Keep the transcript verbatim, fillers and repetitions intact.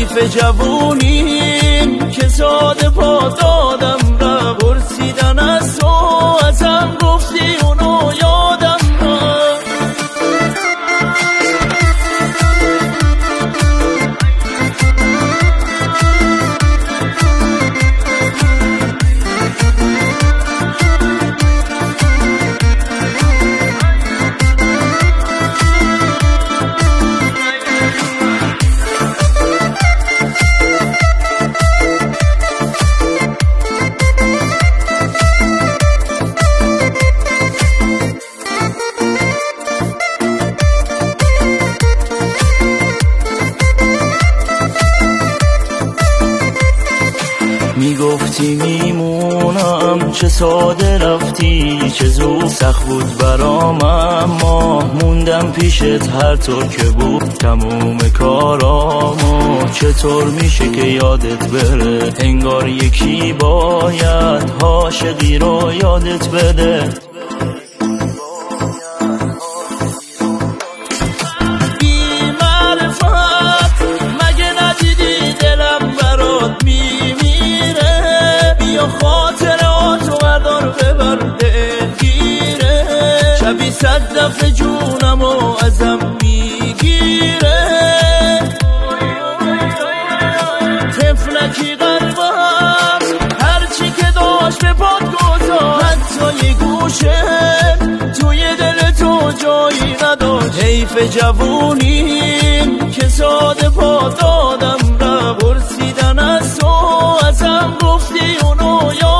حیف جوونیم که ساده پا دادم را پرسیدن از تو ازم گفتی اونو یادم را میگفتی میمونم چه ساده رفتی چه زود سخت بود برام اما موندم پیشت هر طور که بود تموم کارامو چطور میشه که یادت بره انگار یکی باید عاشقی رو یادت بده خاطراتو بردار ببر دلگیره شبی صد دفعه جونمو ازم میگیره طفلکی قلبم هرچی که داشت به پاد گذاشت حتی یه گوشه توی دل تو جایی نداشت حیف جوونیم که ساده پا دادم را پرسیدن از تو ازم گفتی اونو یا